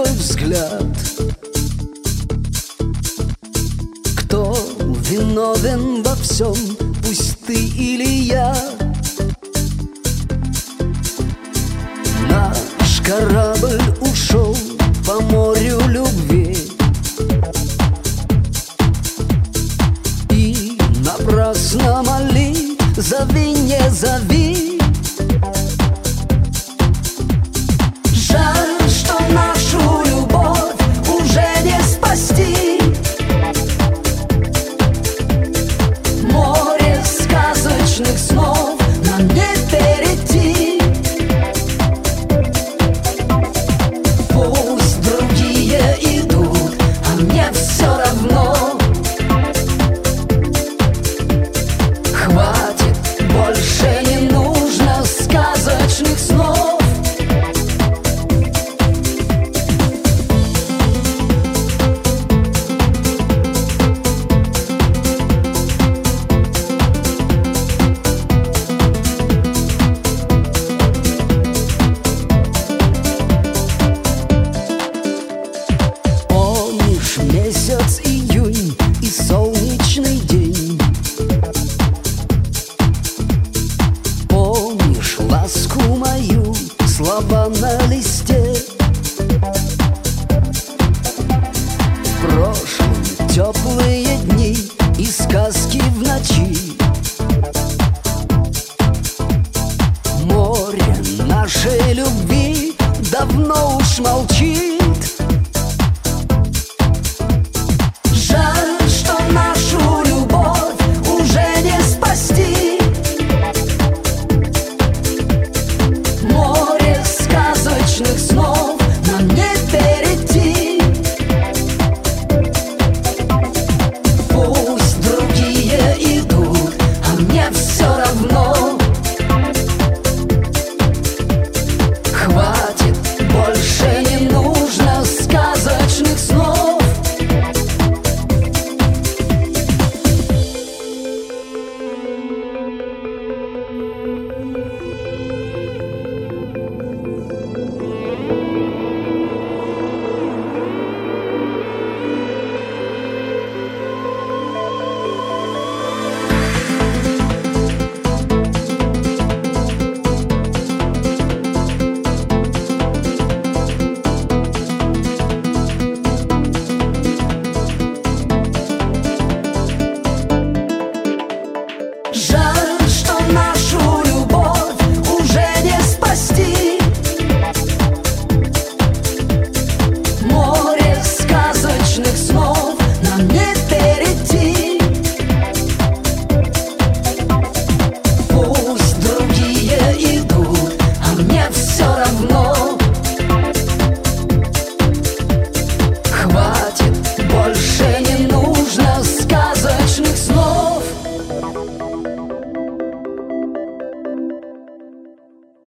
твой взгляд. Кто виновен во всем, пусть ты или я? Наш корабль ушел по морю любви, и напрасно моли, зови, не зови. Жаль, что нашу любовь уже не спасти. Море сказочных снов нам не перейти. Пусть другие идут, а мне все равно. Хватит, больше не нужно сказочных снов. Месяц июнь и солнечный день. Помнишь ласку мою, слова на листе? В прошлом теплые дни и сказки в ночи. Море нашей любви давно уж молчит.